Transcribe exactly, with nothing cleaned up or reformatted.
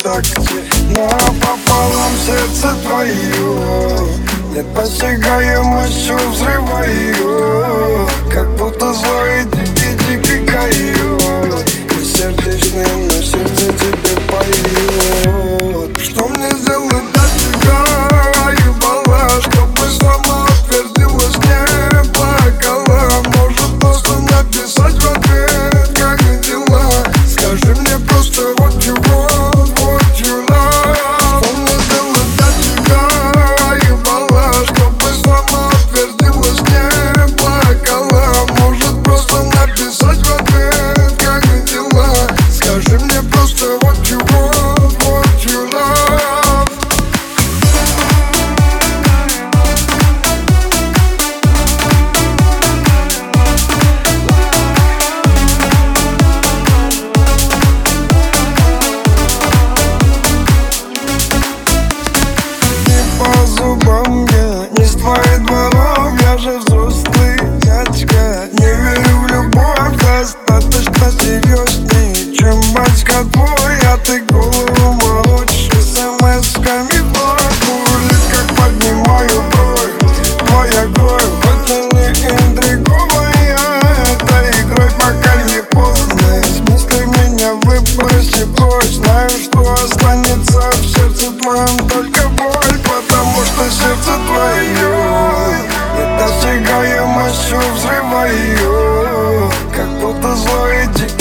ВКонтакте. Но пополам сердце твое, недосягаемостью взрываю, как будто злой дикий-дикий койот, и сердечным на сердце тебе поет. Что мне сделать для тебя, ебала, чтобы снова утвердилась, не плакала? Может просто написать в ответ, как дела? Скажи мне просто what you want, what you love. Что мне сделать для тебя, ебала, чтобы снова утвердилась, не плакала? Может просто написать в ответ, как дела? Скажи мне просто what you want, what you love. По зубам я не с твоих дворов, я же взрослый дядька. Не верю в любовь, достаточно серьезней, чем батька твой. А ты голову молочь смс-ками вновь. Улит, как поднимаю бровь, твоя кровь, хоть и не интриговая. Это игрой, пока не поздно. Из мыслей меня выброси прочь. Знаю, что останется в сердце твоем только боль, потому что сердце твое недосягаемостью взрываю, как будто злой дикий